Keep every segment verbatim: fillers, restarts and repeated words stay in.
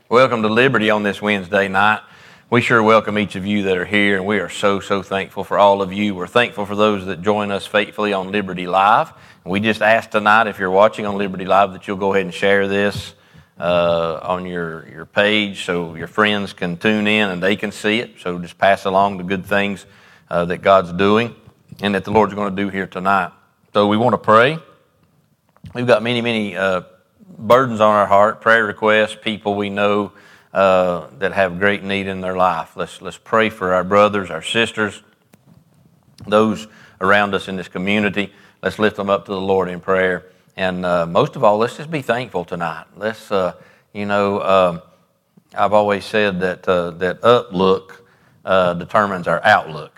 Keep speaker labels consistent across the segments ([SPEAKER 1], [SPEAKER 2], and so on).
[SPEAKER 1] Welcome to Liberty on this Wednesday night. We sure welcome each of you that are here, and we are so, so thankful for all of you. We're thankful for those that join us faithfully on Liberty Live. We just ask tonight, if you're watching on Liberty Live, that you'll go ahead and share this uh, on your, your page so your friends can tune in and they can see it. So just pass along the good things uh, that God's doing and that the Lord's going to do here tonight. So we want to pray. We've got many, many uh, burdens on our heart, prayer requests, people we know uh, that have great need in their life. Let's let's pray for our brothers, our sisters, those around us in this community. Let's lift them up to the Lord in prayer. And uh, most of all, let's just be thankful tonight. Let's, uh, you know, um, I've always said that uh, that uplook uh, determines our outlook.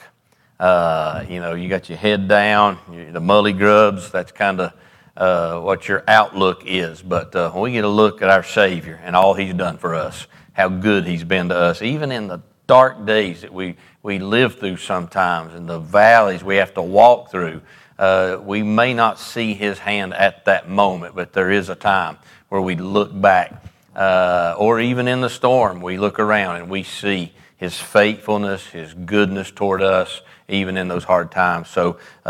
[SPEAKER 1] Uh, you know, you got your head down, the mully grubs. That's kind of Uh, what your outlook is. But uh, when we get a look at our Savior and all He's done for us, how good He's been to us, even in the dark days that we, we live through sometimes, and the valleys we have to walk through, uh, we may not see His hand at that moment, but there is a time where we look back, uh, or even in the storm, we look around and we see His faithfulness, His goodness toward us, even in those hard times. So uh,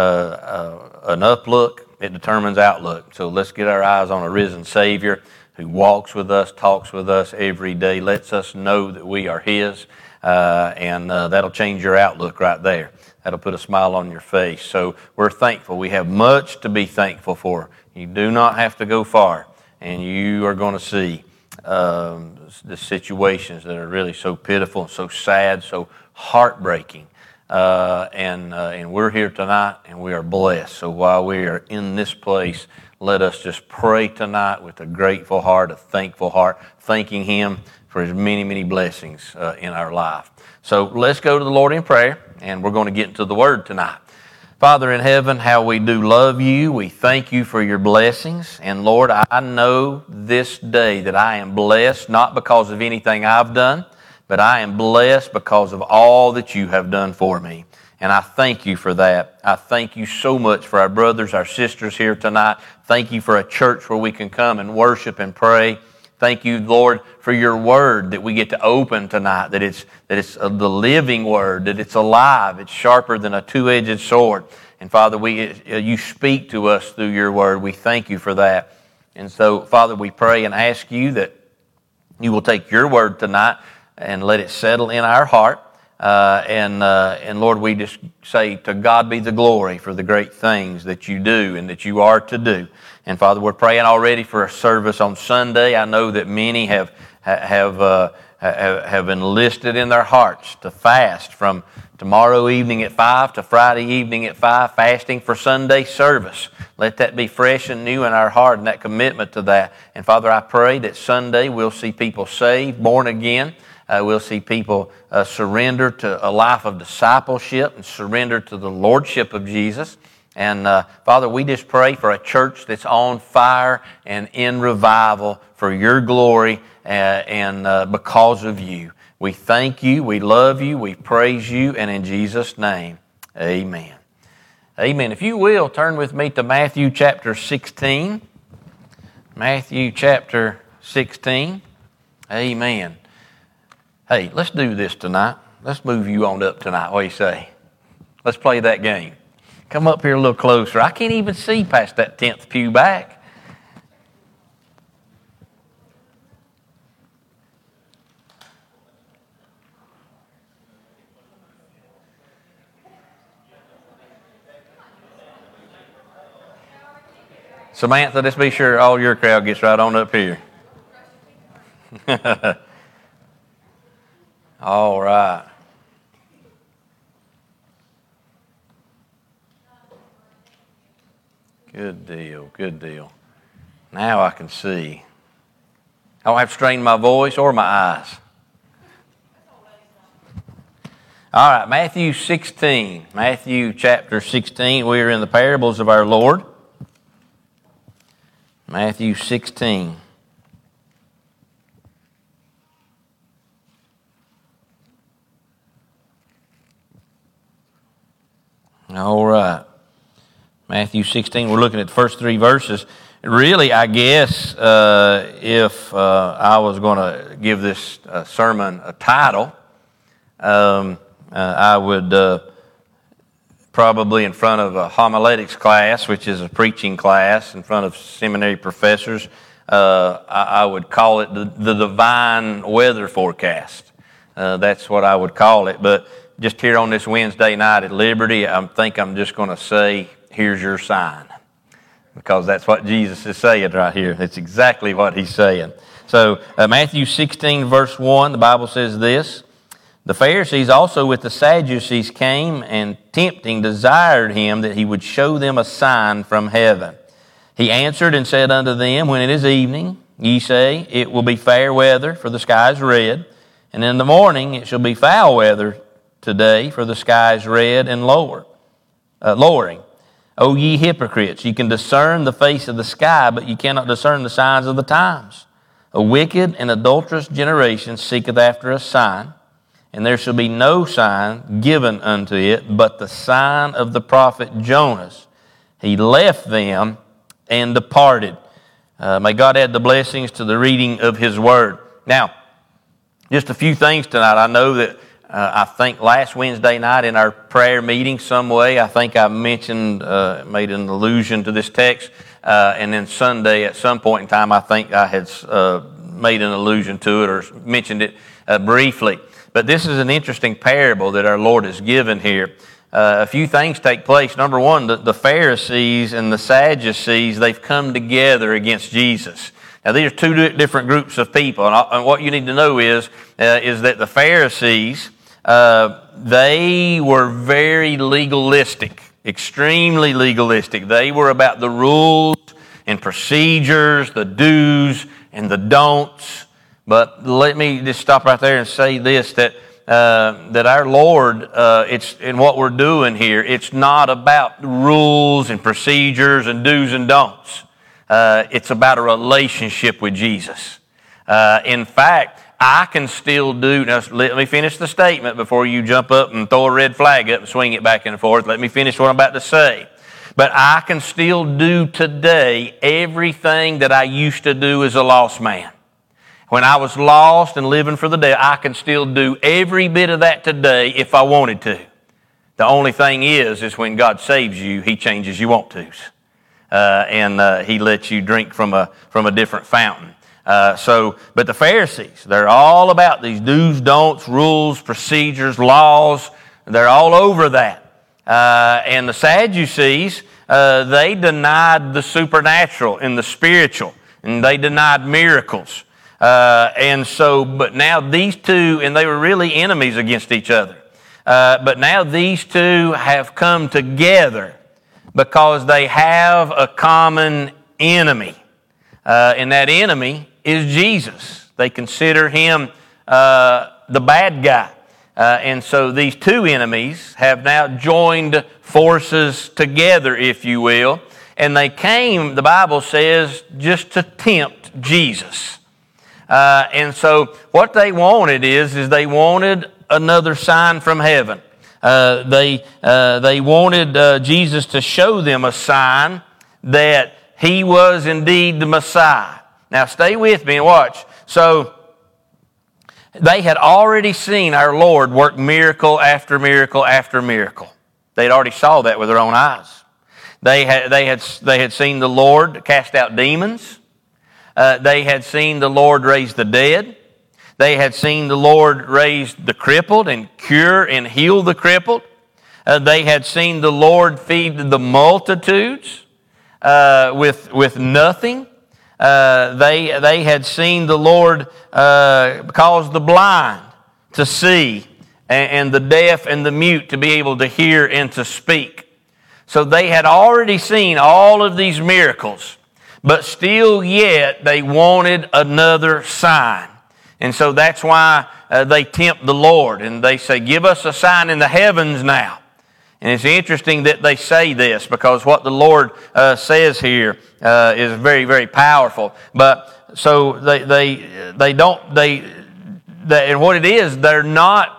[SPEAKER 1] uh, an uplook, it determines outlook. So let's get our eyes on a risen Savior who walks with us, talks with us every day, lets us know that we are His, uh, and uh, that'll change your outlook right there. That'll put a smile on your face. So we're thankful. We have much to be thankful for. You do not have to go far, and you are going to see um, the situations that are really so pitiful, so sad, so heartbreaking. Uh, and uh, and we're here tonight, and we are blessed. So while we are in this place, let us just pray tonight with a grateful heart, a thankful heart, thanking Him for His many, many blessings uh, in our life. So let's go to the Lord in prayer, and we're going to get into the Word tonight. Father in heaven, how we do love You. We thank You for Your blessings. And Lord, I know this day that I am blessed, not because of anything I've done, but I am blessed because of all that You have done for me. And I thank You for that. I thank You so much for our brothers, our sisters here tonight. Thank You for a church where we can come and worship and pray. Thank You, Lord, for Your Word that we get to open tonight, that it's that it's the living Word, that it's alive, it's sharper than a two-edged sword. And Father, we You speak to us through Your Word. We thank You for that. And so, Father, we pray and ask You that You will take Your Word tonight and let it settle in our heart. Uh, and, uh, and Lord, we just say, to God be the glory for the great things that You do and that You are to do. And Father, we're praying already for a service on Sunday. I know that many have have uh, have enlisted in their hearts to fast from tomorrow evening at five to Friday evening at five, fasting for Sunday service. Let that be fresh and new in our heart and that commitment to that. And Father, I pray that Sunday we'll see people saved, born again. Uh, we'll see people uh, surrender to a life of discipleship and surrender to the Lordship of Jesus. And uh, Father, we just pray for a church that's on fire and in revival for Your glory uh, and uh, because of You. We thank You, we love You, we praise You, and in Jesus' name, amen. Amen. If you will, turn with me to Matthew chapter sixteen. Matthew chapter sixteen. Amen. Hey, let's do this tonight. Let's move you on up tonight. What do you say? Let's play that game. Come up here a little closer. I can't even see past that tenth pew back. Samantha, let's be sure all your crowd gets right on up here. All right. Good deal, good deal. Now I can see. I don't have to strain my voice or my eyes. All right, Matthew sixteen. Matthew chapter sixteen. We are in the parables of our Lord. Matthew sixteen. All right. Matthew sixteen, we're looking at the first three verses. Really, I guess uh, if uh, I was going to give this uh, sermon a title, um, uh, I would uh, probably in front of a homiletics class, which is a preaching class, in front of seminary professors, uh, I, I would call it the, the divine weather forecast. Uh, that's what I would call it. But just here on this Wednesday night at Liberty, I think I'm just going to say, here's your sign. Because that's what Jesus is saying right here. That's exactly what he's saying. So uh, Matthew sixteen, verse one, the Bible says this: the Pharisees also with the Sadducees came, and tempting desired him that he would show them a sign from heaven. He answered and said unto them, when it is evening, ye say, it will be fair weather, for the sky is red. And in the morning it shall be foul weather today, for the sky is red and lower, uh, lowering. O ye hypocrites, ye can discern the face of the sky, but ye cannot discern the signs of the times. A wicked and adulterous generation seeketh after a sign, and there shall be no sign given unto it, but the sign of the prophet Jonas. He left them and departed. Uh, may God add the blessings to the reading of His Word. Now, just a few things tonight. I know that uh, I think last Wednesday night in our prayer meeting, some way, I think I mentioned, uh, made an allusion to this text, uh, and then Sunday at some point in time, I think I had uh, made an allusion to it or mentioned it uh, briefly. But this is an interesting parable that our Lord has given here. Uh, a few things take place. Number one, the, the Pharisees and the Sadducees, they've come together against Jesus. Now, these are two different groups of people, and what you need to know is, uh, is that the Pharisees, uh, they were very legalistic, extremely legalistic. They were about the rules and procedures, the do's and the don'ts. But let me just stop right there and say this, that uh, that our Lord, uh, it's in what we're doing here, it's not about rules and procedures and do's and don'ts. Uh, it's about a relationship with Jesus. Uh, in fact, I can still do, now let me finish the statement before you jump up and throw a red flag up and swing it back and forth. Let me finish what I'm about to say. But I can still do today everything that I used to do as a lost man. When I was lost and living for the day, I can still do every bit of that today if I wanted to. The only thing is, is when God saves you, He changes your want-tos. Uh, and uh, He lets you drink from a from a different fountain. Uh, so, but the Pharisees, they're all about these do's, don'ts, rules, procedures, laws. They're all over that. Uh, and the Sadducees, uh, they denied the supernatural and the spiritual, and they denied miracles. Uh, and so, but now these two, and they were really enemies against each other. Uh, but now these two have come together because they have a common enemy. Uh, and that enemy is Jesus. They consider Him uh, the bad guy. Uh, and so these two enemies have now joined forces together, if you will. And they came, the Bible says, just to tempt Jesus. Uh, and so what they wanted is, is they wanted another sign from heaven. Uh, they uh, they wanted uh, Jesus to show them a sign that He was indeed the Messiah. Now stay with me and watch. So they had already seen our Lord work miracle after miracle after miracle. They'd already saw that with their own eyes. They had they had they had seen the Lord cast out demons. Uh, they had seen the Lord raise the dead. They had seen the Lord raise the crippled and cure and heal the crippled. Uh, they had seen the Lord feed the multitudes uh, with with nothing. Uh, they they had seen the Lord uh, cause the blind to see, and, and the deaf and the mute to be able to hear and to speak. So they had already seen all of these miracles. But still yet, they wanted another sign. And so that's why uh, they tempt the Lord. And they say, give us a sign in the heavens now. And it's interesting that they say this, because what the Lord uh, says here uh, is very, very powerful. But so they they they don't, they, they, and what it is, they're not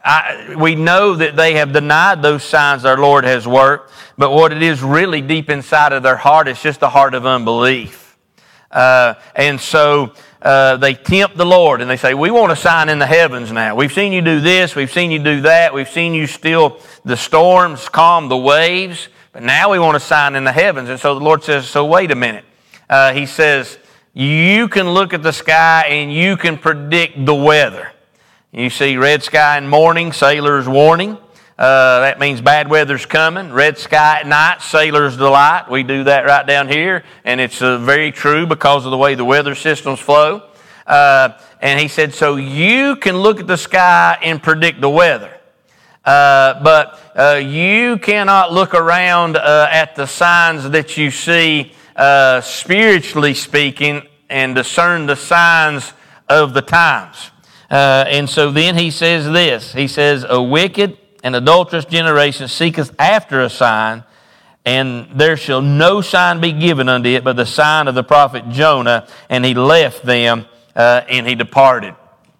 [SPEAKER 1] I, we know that they have denied those signs our Lord has worked, but what it is really deep inside of their heart is just a heart of unbelief. Uh, and so uh, they tempt the Lord and they say, we want a sign in the heavens now. We've seen you do this, we've seen you do that, we've seen you still the storms, calm the waves, but now we want a sign in the heavens. And so the Lord says, so wait a minute. Uh, he says, you can look at the sky and you can predict the weather. You see red sky in morning, sailor's warning. Uh, that means bad weather's coming. Red sky at night, sailor's delight. We do that right down here, and it's uh, very true because of the way the weather systems flow. Uh, and he said, so you can look at the sky and predict the weather. Uh, but uh, you cannot look around uh, at the signs that you see, uh, spiritually speaking, and discern the signs of the times. Uh, and so then he says this. He says, a wicked and adulterous generation seeketh after a sign, and there shall no sign be given unto it but the sign of the prophet Jonah. And he left them uh, and he departed.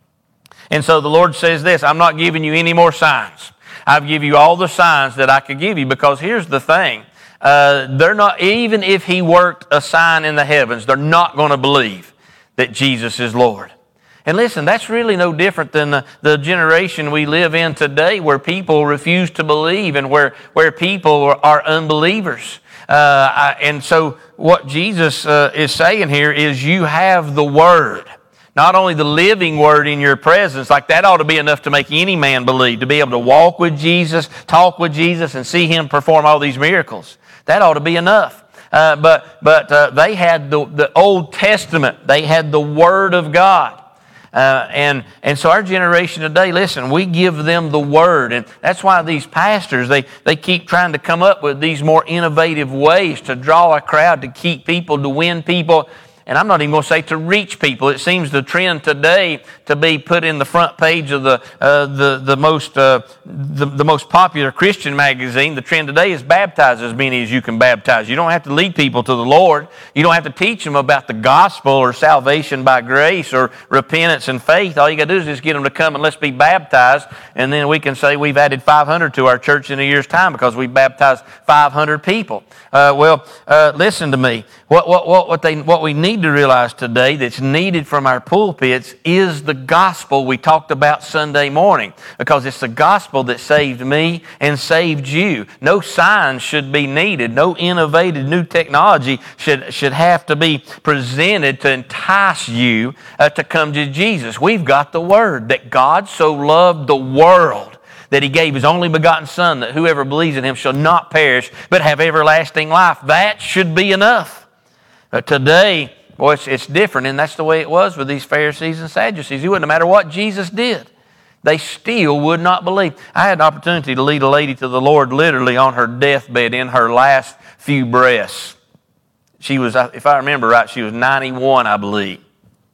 [SPEAKER 1] And so the Lord says this, I'm not giving you any more signs. I've given you all the signs that I could give you, because here's the thing. Uh, they're not, even if he worked a sign in the heavens, they're not going to believe that Jesus is Lord. And listen, that's really no different than the, the generation we live in today, where people refuse to believe and where, where people are, are unbelievers. Uh, I, and so what Jesus uh, is saying here is you have the Word. Not only the living Word in your presence, like that ought to be enough to make any man believe, to be able to walk with Jesus, talk with Jesus, and see Him perform all these miracles. That ought to be enough. Uh, but but uh, they had the, the Old Testament. They had the Word of God. Uh, and and so our generation today, listen, we give them the Word. And that's why these pastors, they, they keep trying to come up with these more innovative ways to draw a crowd, to keep people, to win people. And I'm not even going to say to reach people. It seems the trend today to be put in the front page of the uh, the the most uh, the, the most popular Christian magazine. The trend today is baptize as many as you can baptize. You don't have to lead people to the Lord. You don't have to teach them about the gospel or salvation by grace or repentance and faith. All you got to do is just get them to come and let's be baptized, and then we can say we've added five hundred to our church in a year's time because we baptized five hundred people. Uh, well, uh, listen to me. What what what what they what we need to realize today that's needed from our pulpits is the gospel we talked about Sunday morning, because it's the gospel that saved me and saved you. No signs should be needed. No innovative new technology should, should have to be presented to entice you uh, to come to Jesus. We've got the Word that God so loved the world that He gave His only begotten Son, that whoever believes in Him shall not perish but have everlasting life. That should be enough. Uh, today, boy, it's, it's different, and that's the way it was with these Pharisees and Sadducees. It wouldn't matter what Jesus did. They still would not believe. I had an opportunity to lead a lady to the Lord literally on her deathbed in her last few breaths. She was, if I remember right, she was ninety-one, I believe.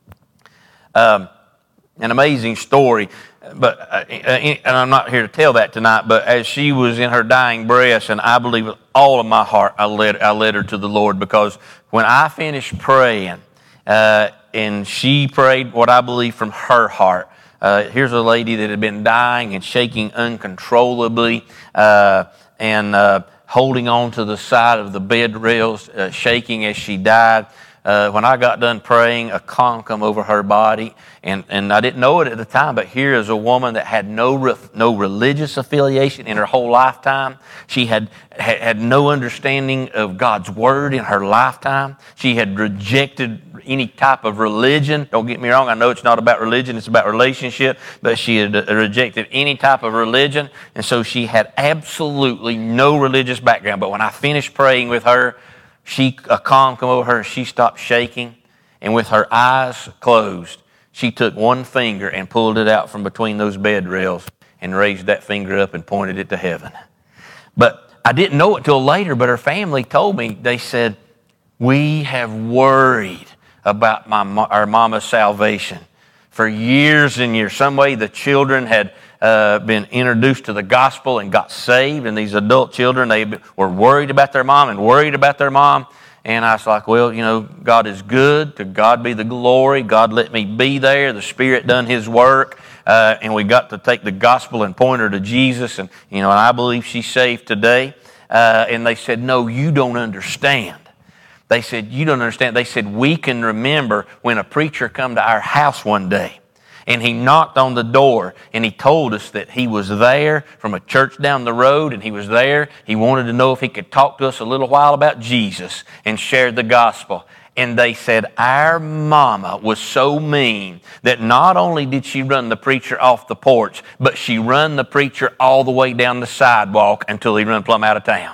[SPEAKER 1] Um, an amazing story. But uh, and I'm not here to tell that tonight, but as she was in her dying breaths, and I believe with all of my heart, I led, I led her to the Lord, because when I finished praying, uh, and she prayed what I believe from her heart. Uh, here's a lady that had been dying and shaking uncontrollably, uh, and uh, holding on to the side of the bed rails, uh, shaking as she died. Uh, when I got done praying, a calm come over her body, and, and I didn't know it at the time, but here is a woman that had no re- no religious affiliation in her whole lifetime. She had, had had no understanding of God's Word in her lifetime. She had rejected any type of religion. Don't get me wrong, I know it's not about religion, it's about relationship, but she had uh, rejected any type of religion, and so she had absolutely no religious background. But when I finished praying with her, She, a calm come over her, and she stopped shaking. And with her eyes closed, she took one finger and pulled it out from between those bed rails and raised that finger up and pointed it to heaven. But I didn't know it till later, but her family told me, they said, we have worried about my our mama's salvation for years and years. Some way the children had Uh, been introduced to the gospel and got saved, and these adult children, they were worried about their mom and worried about their mom. And I was like, well, you know, God is good. To God be the glory. God let me be there. The Spirit done His work. uh, and we got to take the gospel and point her to Jesus, and you know, and I believe she's saved today. Uh, and they said, no, you don't understand. They said, you don't understand. They said, we can remember when a preacher come to our house one day, and he knocked on the door, and he told us that he was there from a church down the road, and he was there. He wanted to know if he could talk to us a little while about Jesus and share the gospel. And they said, our mama was so mean that not only did she run the preacher off the porch, but she run the preacher all the way down the sidewalk until he run plumb out of town.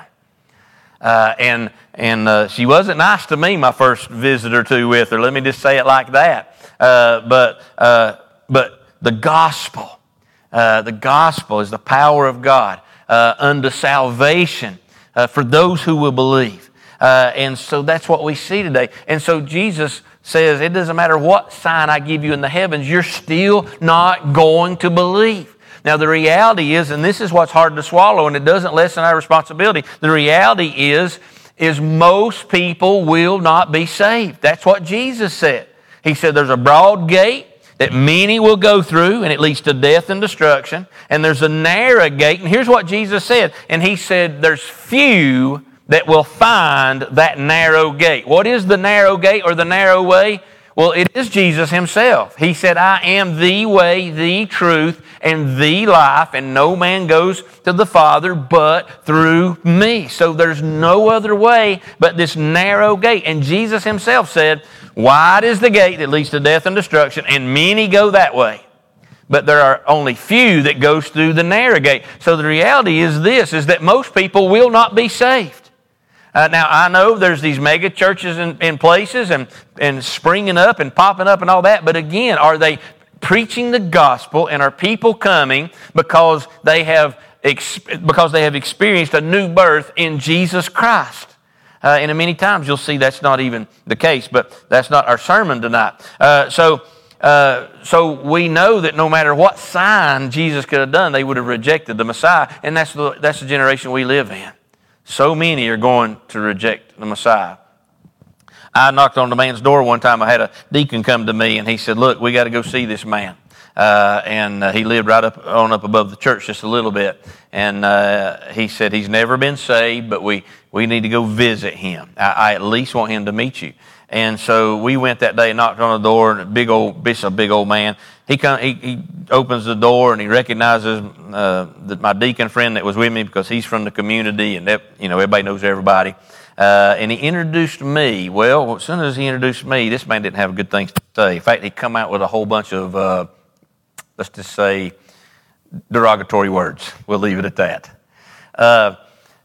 [SPEAKER 1] Uh, and and uh, she wasn't nice to me my first visit or two with her. Let me just say it like that. Uh, but uh, but the gospel, uh, the gospel is the power of God uh, unto salvation uh, for those who will believe. Uh, and so that's what we see today. And so Jesus says, it doesn't matter what sign I give you in the heavens, you're still not going to believe. Now the reality is, and this is what's hard to swallow, and it doesn't lessen our responsibility, the reality is, is most people will not be saved. That's what Jesus said. He said there's a broad gate that many will go through, and it leads to death and destruction. And there's a narrow gate, and here's what Jesus said. And he said there's few that will find that narrow gate. What is the narrow gate or the narrow way? Well, it is Jesus himself. He said, I am the way, the truth, and the life, and no man goes to the Father but through me. So there's no other way but this narrow gate. And Jesus himself said, wide is the gate that leads to death and destruction, and many go that way. But there are only few that goes through the narrow gate. So the reality is this, is that most people will not be saved. Uh, now, I know there's these mega churches in, in places and, and springing up and popping up and all that, but again, are they preaching the gospel, and are people coming because they have ex- because they have experienced a new birth in Jesus Christ? Uh, and many times you'll see that's not even the case, but that's not our sermon tonight. Uh, so, uh, so we know that no matter what sign Jesus could have done, they would have rejected the Messiah, and that's the, that's the generation we live in. So many are going to reject the Messiah. I knocked on the man's door one time. I had a deacon come to me, and he said, look, we got to go see this man. Uh, and uh, he lived right up on up above the church just a little bit. And uh, he said he's never been saved, but we, we need to go visit him. I, I at least want him to meet you. And so we went that day and knocked on the door, and a big old, this a big old man. He come, he, he opens the door, and he recognizes uh, the, my deacon friend that was with me, because he's from the community, and that, you know, everybody knows everybody. Uh, and he introduced me. Well, as soon as he introduced me, this man didn't have good things to say. In fact, he come out with a whole bunch of, uh, let's just say, derogatory words. We'll leave it at that. Uh,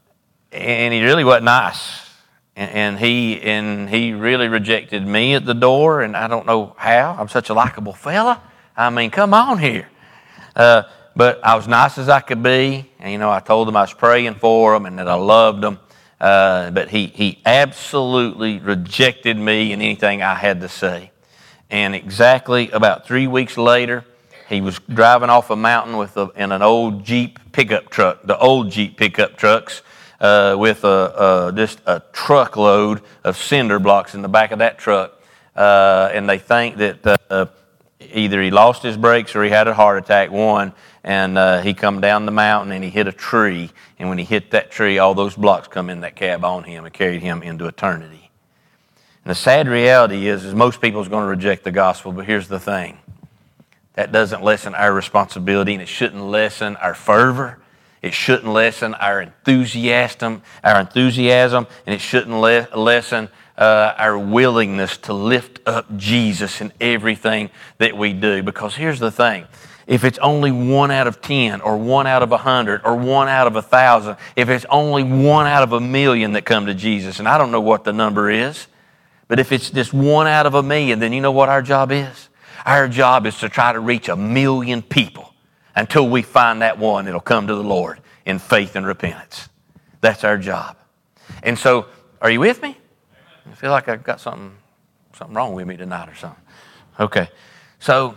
[SPEAKER 1] and he really wasn't nice. And he and he really rejected me at the door, and I don't know how. I'm such a likable fella. I mean, come on here. Uh, but I was nice as I could be, and you know, I told him I was praying for him and that I loved him. Uh, but he he absolutely rejected me and anything I had to say. And exactly about three weeks later, he was driving off a mountain with a, in an old Jeep pickup truck, the old Jeep pickup trucks. Uh, with a, a, just a truckload of cinder blocks in the back of that truck. Uh, and they think that uh, either he lost his brakes or he had a heart attack, one, and uh, he come down the mountain and he hit a tree. And when he hit that tree, all those blocks come in that cab on him and carried him into eternity. And the sad reality is, is most people is going to reject the gospel, but here's the thing. That doesn't lessen our responsibility, and it shouldn't lessen our fervor. It shouldn't lessen our enthusiasm, our enthusiasm, and it shouldn't le- lessen uh, our willingness to lift up Jesus in everything that we do. Because here's the thing. If it's only one out of ten, or one out of a hundred, or one out of a thousand, if it's only one out of a million that come to Jesus, and I don't know what the number is, but if it's just one out of a million, then you know what our job is? Our job is to try to reach a million people until we find that one that'll come to the Lord in faith and repentance. That's our job. And so, are you with me? I feel like I've got something, something wrong with me tonight or something. Okay. So,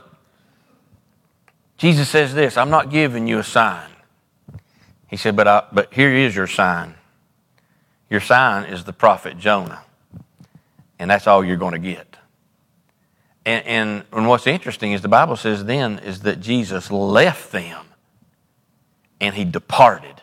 [SPEAKER 1] Jesus says this, I'm not giving you a sign. He said, but, I, but here is your sign. Your sign is the prophet Jonah. And that's all you're going to get. And, and, and what's interesting is the Bible says then is that Jesus left them and he departed.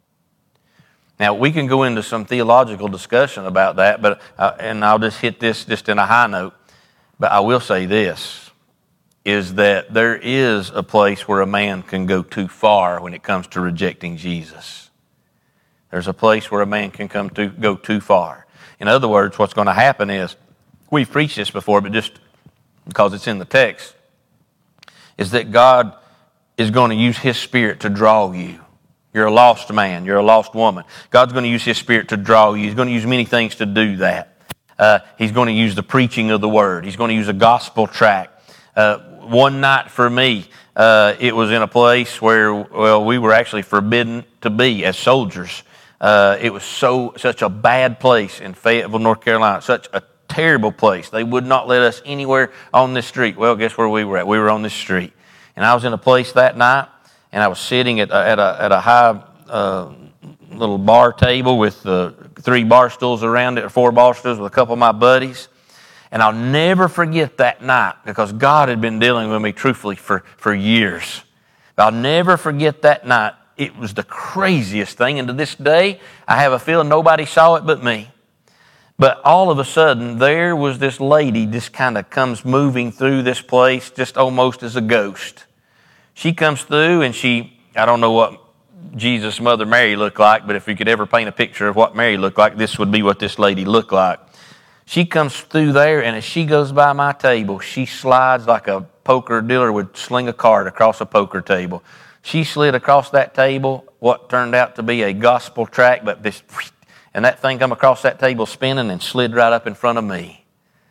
[SPEAKER 1] Now, we can go into some theological discussion about that, but uh, and I'll just hit this just in a high note. But I will say this, is that there is a place where a man can go too far when it comes to rejecting Jesus. There's a place where a man can come to go too far. In other words, what's going to happen is, we've preached this before, but just because it's in the text, is that God is going to use His Spirit to draw you. You're a lost man. You're a lost woman. God's going to use His Spirit to draw you. He's going to use many things to do that. Uh, he's going to use the preaching of the Word. He's going to use a gospel tract. Uh, one night for me, uh, it was in a place where, well, we were actually forbidden to be as soldiers. Uh, it was so such a bad place in Fayetteville, North Carolina, such a terrible place. They would not let us anywhere on this street. Well, guess where we were at? We were on this street. And I was in a place that night, and I was sitting at, at, a, at a high uh, little bar table with uh, three bar stools around it, or four bar stools with a couple of my buddies. And I'll never forget that night, because God had been dealing with me truthfully for, for years. But I'll never forget that night. It was the craziest thing. And to this day, I have a feeling nobody saw it but me. But all of a sudden, there was this lady just kind of comes moving through this place just almost as a ghost. She comes through and she, I don't know what Jesus' mother Mary looked like, but if you could ever paint a picture of what Mary looked like, this would be what this lady looked like. She comes through there, and as she goes by my table, she slides like a poker dealer would sling a card across a poker table. She slid across that table what turned out to be a gospel tract, but this, and that thing come across that table spinning and slid right up in front of me.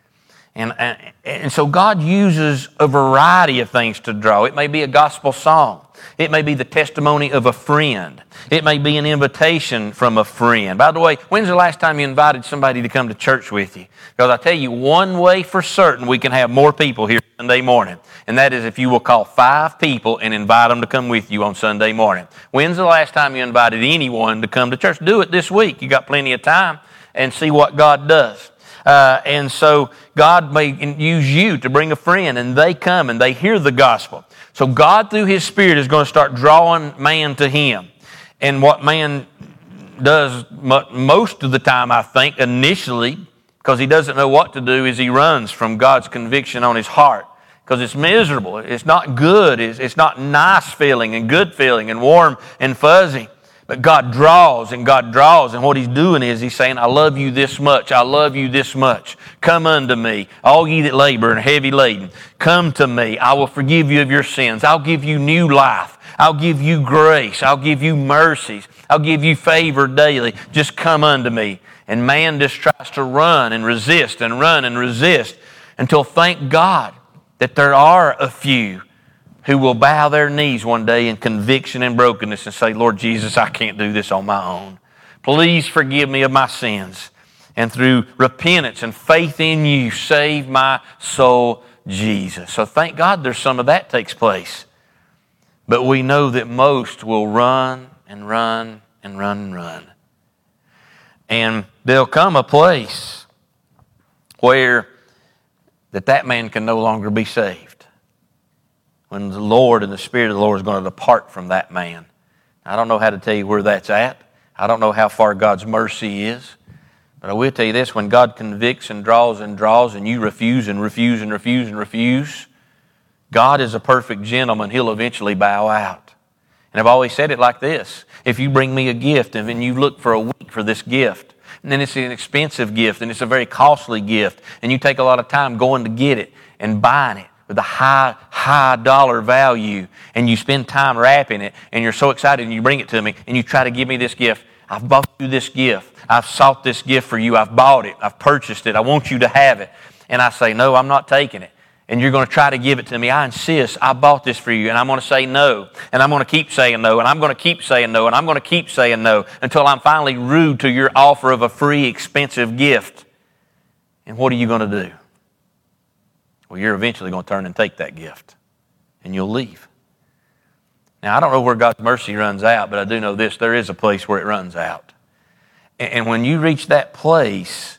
[SPEAKER 1] And, and, and so God uses a variety of things to draw. It may be a gospel song. It may be the testimony of a friend. It may be an invitation from a friend. By the way, when's the last time you invited somebody to come to church with you? Because I tell you, one way for certain we can have more people here Sunday morning, and that is if you will call five people and invite them to come with you on Sunday morning. When's the last time you invited anyone to come to church? Do it this week. You got plenty of time, and see what God does. Uh, and so God may use you to bring a friend, and they come and they hear the gospel. So God, through His Spirit, is going to start drawing man to Him. And what man does most of the time, I think, initially, because he doesn't know what to do, is he runs from God's conviction on his heart. Because it's miserable. It's not good. It's, it's not nice feeling and good feeling and warm and fuzzy. But God draws and God draws, and what He's doing is He's saying, I love you this much, I love you this much. Come unto me, all ye that labor and are heavy laden. Come to me, I will forgive you of your sins. I'll give you new life. I'll give you grace. I'll give you mercies. I'll give you favor daily. Just come unto me. And man just tries to run and resist and run and resist until, thank God, that there are a few who will bow their knees one day in conviction and brokenness and say, Lord Jesus, I can't do this on my own. Please forgive me of my sins. And through repentance and faith in you, save my soul, Jesus. So thank God there's some of that takes place. But we know that most will run and run and run and run. And there'll come a place where that that man can no longer be saved. When the Lord and the Spirit of the Lord is going to depart from that man. I don't know how to tell you where that's at. I don't know how far God's mercy is. But I will tell you this, when God convicts and draws and draws and you refuse and refuse and refuse and refuse, God is a perfect gentleman. He'll eventually bow out. And I've always said it like this. If you bring me a gift and then you look for a week for this gift, and then it's an expensive gift and it's a very costly gift, and you take a lot of time going to get it and buying it, with a high, high dollar value, and you spend time wrapping it, and you're so excited, and you bring it to me, and you try to give me this gift. I've bought you this gift. I've sought this gift for you. I've bought it. I've purchased it. I want you to have it. And I say, no, I'm not taking it. And you're going to try to give it to me. I insist. I bought this for you, and I'm going to say no. And I'm going to keep saying no, and I'm going to keep saying no, and I'm going to keep saying no until I'm finally rude to your offer of a free, expensive gift. And what are you going to do? Well, you're eventually going to turn and take that gift, and you'll leave. Now, I don't know where God's mercy runs out, but I do know this. There is a place where it runs out. And when you reach that place, and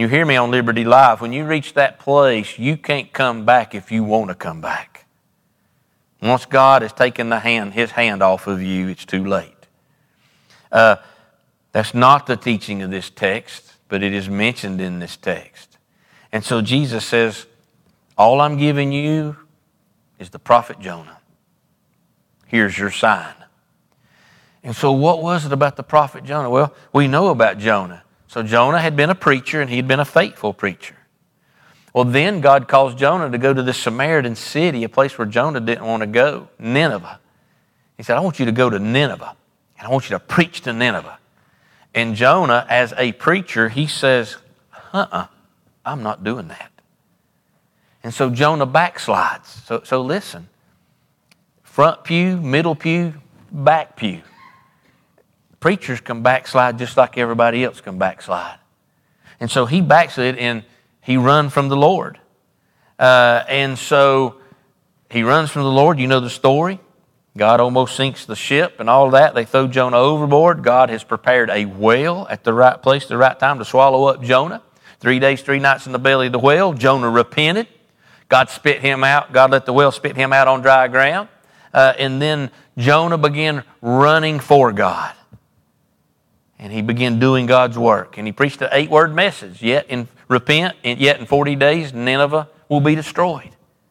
[SPEAKER 1] You hear me on Liberty Live. When you reach that place, you can't come back if you want to come back. Once God has taken the hand, His hand off of you, it's too late. Uh, that's not the teaching of this text, but it is mentioned in this text. And so Jesus says, all I'm giving you is the prophet Jonah. Here's your sign. And so what was it about the prophet Jonah? Well, we know about Jonah. So Jonah had been a preacher, and he'd been a faithful preacher. Well, then God calls Jonah to go to this Samaritan city, a place where Jonah didn't want to go, Nineveh. He said, I want you to go to Nineveh, and I want you to preach to Nineveh. And Jonah, as a preacher, he says, uh-uh, I'm not doing that. And so Jonah backslides. So, so listen, front pew, middle pew, back pew. Preachers can backslide just like everybody else can backslide. And so he backslid and he run from the Lord. Uh, and so he runs from the Lord. You know the story. God almost sinks the ship and all that. They throw Jonah overboard. God has prepared a whale at the right place, the right time to swallow up Jonah. Three days, three nights in the belly of the whale. Jonah repented. God spit him out. God let the whale spit him out on dry ground. Uh, and then Jonah began running for God. And he began doing God's work. And he preached an eight-word message. Yet in repent, and yet in forty days, Nineveh will be destroyed.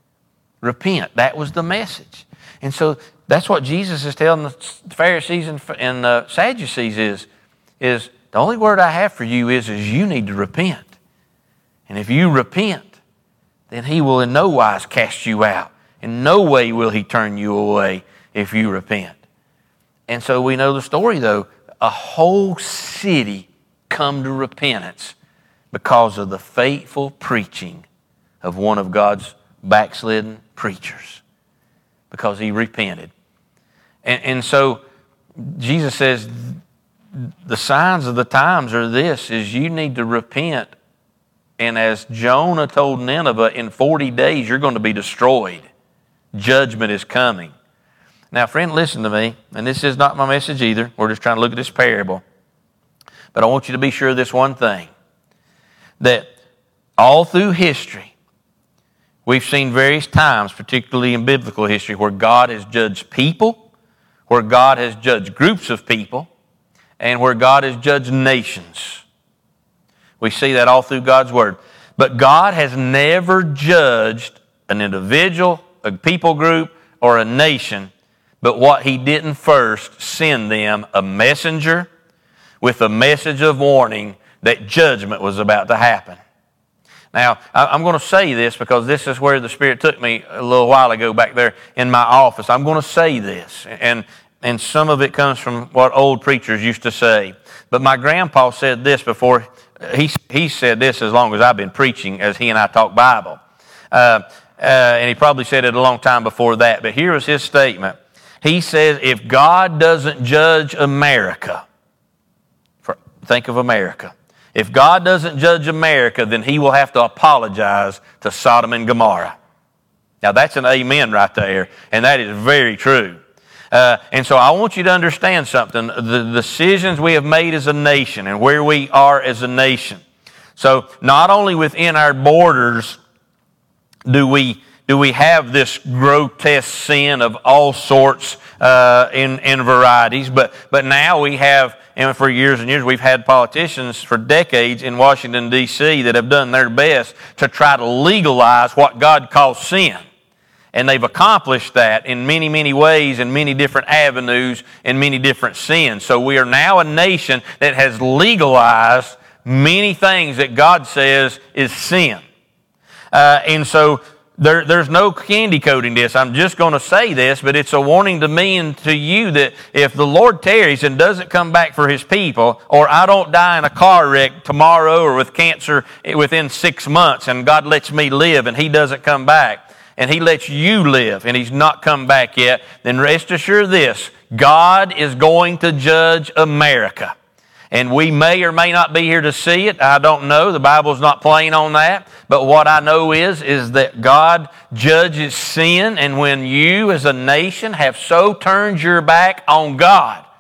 [SPEAKER 1] Repent. That was the message. And so that's what Jesus is telling the Pharisees and, and the Sadducees is, is the only word I have for you is, is you need to repent. And if you repent, then He will in no wise cast you out. In no way will He turn you away if you repent. And so we know the story, though. A whole city come to repentance because of the faithful preaching of one of God's backslidden preachers, because he repented. And, and so Jesus says the signs of the times are this, is you need to repent. And as Jonah told Nineveh, in forty days you're going to be destroyed. Judgment is coming. Now, friend, listen to me, and this is not my message either. We're just trying to look at this parable. But I want you to be sure of this one thing, that all through history, we've seen various times, particularly in biblical history, where God has judged people, where God has judged groups of people, and where God has judged nations. We see that all through God's Word. But God has never judged an individual, a people group, or a nation, but what He didn't first send them a messenger with a message of warning that judgment was about to happen. Now, I'm going to say this because this is where the Spirit took me a little while ago back there in my office. I'm going to say this, and, and some of it comes from what old preachers used to say. But my grandpa said this before. He, he said this as long as I've been preaching, as he and I talk Bible. Uh, uh, and he probably said it a long time before that. But here was his statement. He says, if God doesn't judge America, for, think of America. If God doesn't judge America, then He will have to apologize to Sodom and Gomorrah. Now that's an amen right there, and that is very true. Uh, and so I want you to understand something. The decisions we have made as a nation and where we are as a nation. So not only within our borders do we do we have this grotesque sin of all sorts uh, in, in varieties, but, but now we have, and for years and years, we've had politicians for decades in Washington, D C that have done their best to try to legalize what God calls sin. And they've accomplished that in many, many ways, in many different avenues, in many different sins. So we are now a nation that has legalized many things that God says is sin. Uh, and so there, there's no candy coating this. I'm just going to say this, but it's a warning to me and to you that if the Lord tarries and doesn't come back for His people, or I don't die in a car wreck tomorrow or with cancer within six months and God lets me live and He doesn't come back, and He lets you live and He's not come back yet, then rest assured this, God is going to judge America. And we may or may not be here to see it. I don't know. The Bible's not plain on that. But what I know is, is that God judges sin. And when you as a nation have so turned your back on God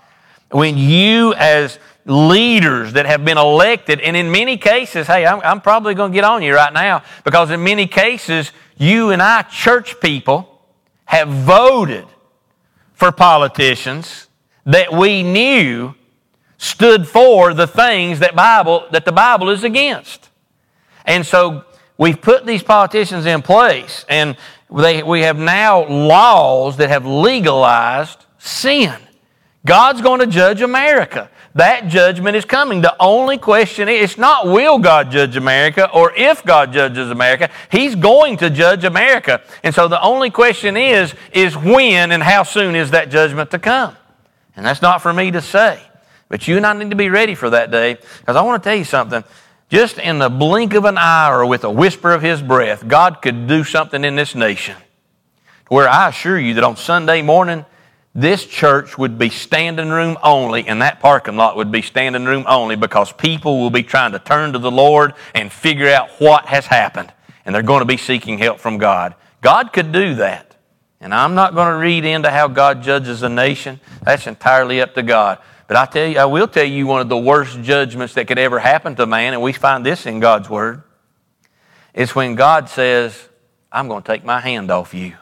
[SPEAKER 1] When you as leaders that have been elected, and in many cases, hey, I'm, I'm probably going to get on you right now, because in many cases, you and I, church people, have voted for politicians that we knew stood for the things that Bible that the Bible is against. And so we've put these politicians in place, and they, we have now laws that have legalized sin. God's going to judge America. That judgment is coming. The only question is, it's not will God judge America or if God judges America. He's going to judge America. And so the only question is, is when and how soon is that judgment to come? And that's not for me to say. But you and I need to be ready for that day. Because I want to tell you something. Just in the blink of an eye or with a whisper of His breath, God could do something in this nation where I assure you that on Sunday morning, this church would be standing room only, and that parking lot would be standing room only, because people will be trying to turn to the Lord and figure out what has happened. And they're going to be seeking help from God. God could do that. And I'm not going to read into how God judges a nation. That's entirely up to God. But I tell you, I will tell you one of the worst judgments that could ever happen to man, and we find this in God's Word, is when God says, I'm going to take my hand off you.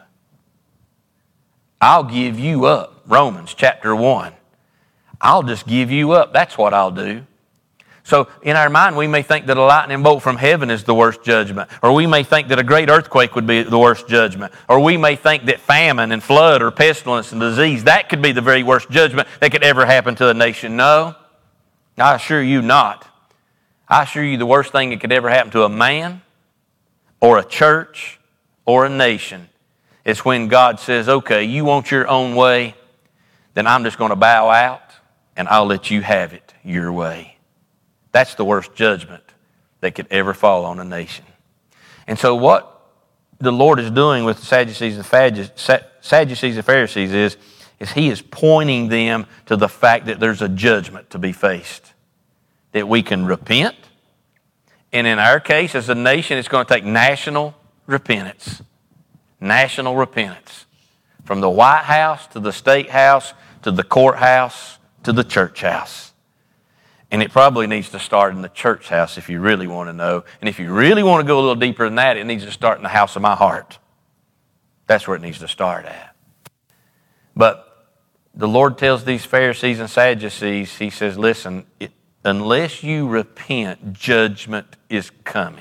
[SPEAKER 1] I'll give you up. Romans chapter one. I'll just give you up. That's what I'll do. So in our mind, we may think that a lightning bolt from heaven is the worst judgment. Or we may think that a great earthquake would be the worst judgment. Or we may think that famine and flood or pestilence and disease, that could be the very worst judgment that could ever happen to a nation. No, I assure you not. I assure you the worst thing that could ever happen to a man or a church or a nation is when God says, okay, you want your own way, then I'm just going to bow out and I'll let you have it your way. That's the worst judgment that could ever fall on a nation. And so what the Lord is doing with the Sadducees and Sadducees and Pharisees is, is He is pointing them to the fact that there's a judgment to be faced. That we can repent. And in our case, as a nation, it's going to take national repentance. National repentance. From the White House to the State House to the courthouse to the church house. And it probably needs to start in the church house if you really want to know. And if you really want to go a little deeper than that, it needs to start in the house of my heart. That's where it needs to start at. But the Lord tells these Pharisees and Sadducees, He says, listen, it, unless you repent, judgment is coming.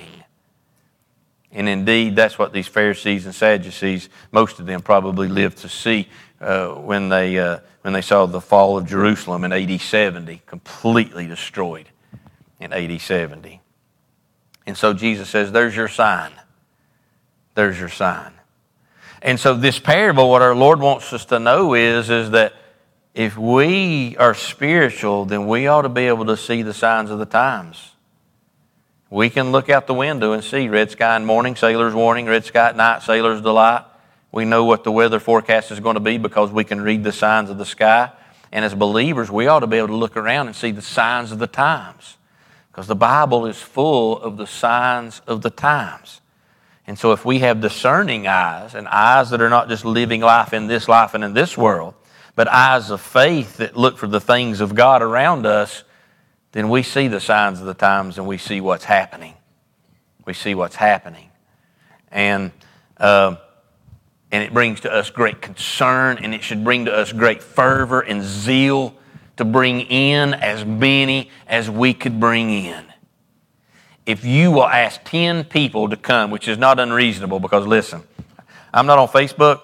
[SPEAKER 1] And indeed, that's what these Pharisees and Sadducees, most of them probably lived to see uh, when they uh, when they saw the fall of Jerusalem in A D seventy, completely destroyed in A D seventy. And so Jesus says, there's your sign. There's your sign. And so this parable, what our Lord wants us to know is, is that if we are spiritual, then we ought to be able to see the signs of the times. We can look out the window and see red sky in morning, sailor's warning, red sky at night, sailor's delight. We know what the weather forecast is going to be because we can read the signs of the sky. And as believers, we ought to be able to look around and see the signs of the times, because the Bible is full of the signs of the times. And so if we have discerning eyes, and eyes that are not just living life in this life and in this world, but eyes of faith that look for the things of God around us, then we see the signs of the times and we see what's happening. We see what's happening. And uh, and it brings to us great concern, and it should bring to us great fervor and zeal to bring in as many as we could bring in. If you will ask ten people to come, which is not unreasonable, because listen, I'm not on Facebook,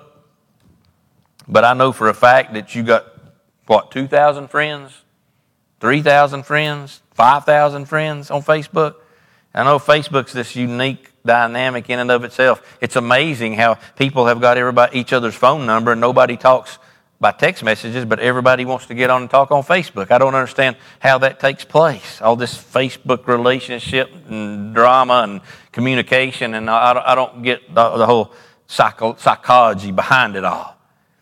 [SPEAKER 1] but I know for a fact that you got, what, two thousand friends? three thousand friends, five thousand friends on Facebook. I know Facebook's this unique dynamic in and of itself. It's amazing how people have got everybody, each other's phone number, and nobody talks by text messages, but everybody wants to get on and talk on Facebook. I don't understand how that takes place. All this Facebook relationship and drama and communication, and I don't, I don't get the, the whole psycho, psychology behind it all.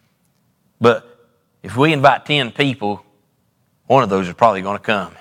[SPEAKER 1] But if we invite ten people, one of those is probably going to come.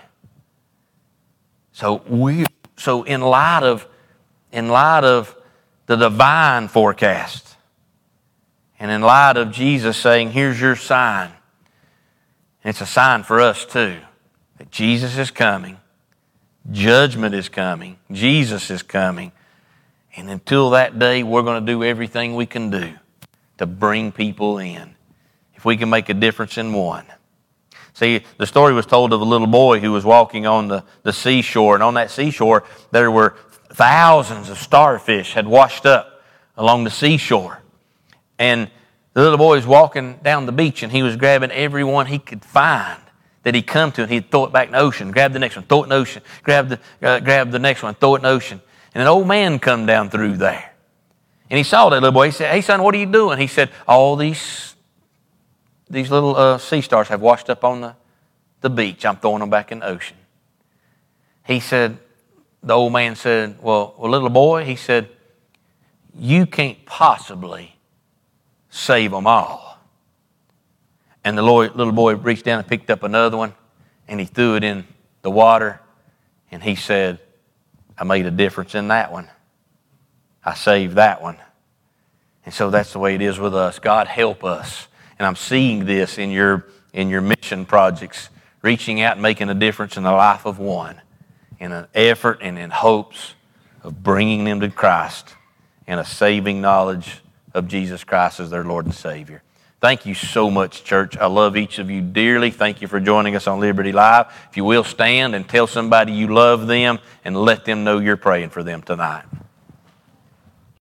[SPEAKER 1] So we, so in light of, in light of the divine forecast, and in light of Jesus saying, "Here's your sign," And it's a sign for us too that Jesus is coming. Judgment is coming. Jesus is coming. And until that day, we're going to do everything we can do to bring people in. If we can make a difference in one. See, the story was told of a little boy who was walking on the, the seashore. And on that seashore, there were thousands of starfish had washed up along the seashore. And the little boy was walking down the beach and he was grabbing every one he could find that he'd come to, and he'd throw it back in the ocean, grab the next one, throw it in the ocean, grab the, uh, grab the next one, throw it in the ocean. And an old man come down through there. And he saw that little boy. He said, "Hey, son, what are you doing?" He said, all these, these little uh, sea stars have washed up on the, the beach. I'm throwing them back in the ocean. He said, the old man said, well, well, little boy, he said, you can't possibly save them all. And the little boy reached down and picked up another one, and he threw it in the water, and he said, I made a difference in that one. I saved that one. And so that's the way it is with us. God help us. And I'm seeing this in your, in your mission projects, reaching out and making a difference in the life of one, in an effort and in hopes of bringing them to Christ and a saving knowledge of Jesus Christ as their Lord and Savior. Thank you so much, church. I love each of you dearly. Thank you for joining us on Liberty Live. If you will, stand and tell somebody you love them and let them know you're praying for them tonight.